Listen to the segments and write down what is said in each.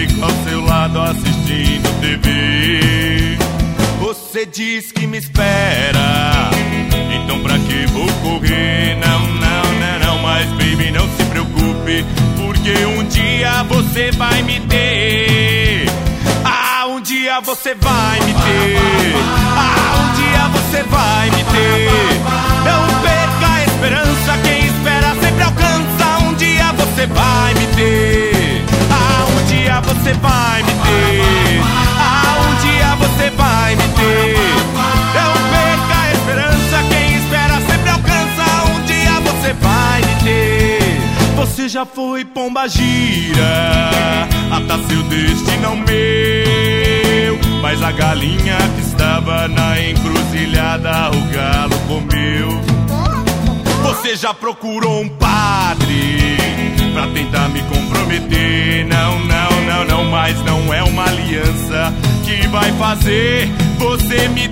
fico ao seu lado assistindo TV. Você diz que me espera, então pra que vou correr? Não, não, não, não, mas baby, não se preocupe, porque um dia você vai me ter. Ah, um dia você vai me ter. Ah, um dia você vai me ter. Não perca a esperança, quem espera sempre alcança. Um dia você vai me ter. Ah, um dia você vai me ter. Ah, um dia você vai me ter. Não perca a esperança, quem espera sempre alcança. Um dia você vai me ter. Você já foi pombagira, até seu destino ao meu, mas a galinha que estava na encruzilhada o galo comeu. Você já procurou um padre pra tentar me comprometer? Não, não, não, não, mas não é uma aliança que vai fazer você me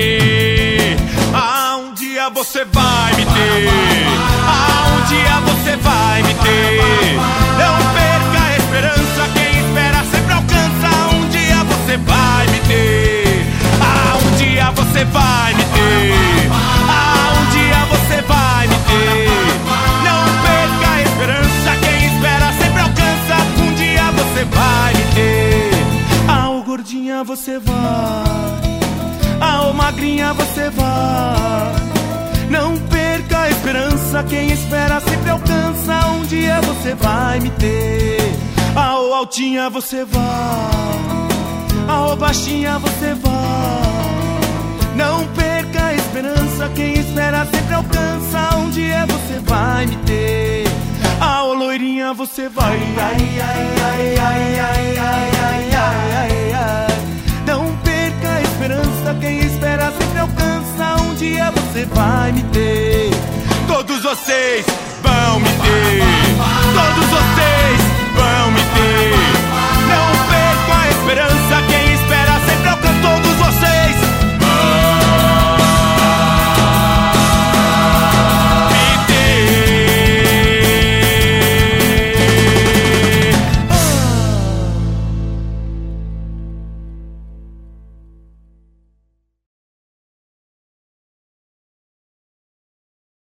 ter. Ah, um dia você vai me ter. Ah, um dia você vai me ter. Não perca a esperança, quem espera sempre alcança. Um dia você vai me ter. Ah, um dia você vai me ter. Ah, um dia você vai me ter. Não perca a esperança, quem espera sempre alcança. Um dia você vai me ter. Ah, ô gordinha você vai. Ah, ô magrinha você vai. Não perca a esperança, quem espera sempre alcança. Um dia você vai me ter. Ah, ô altinha você vai. Ah, ô baixinha você vai. Não perca a esperança, quem espera sempre alcança. Um dia você vai me ter. Ah, ô loirinha você vai. Ai, ai, ai, ai, ai, ai, ai, ai, ai. Não perca a esperança, quem espera sempre alcança. Um dia você vai me ter. Todos vocês vão me ter. Todos vocês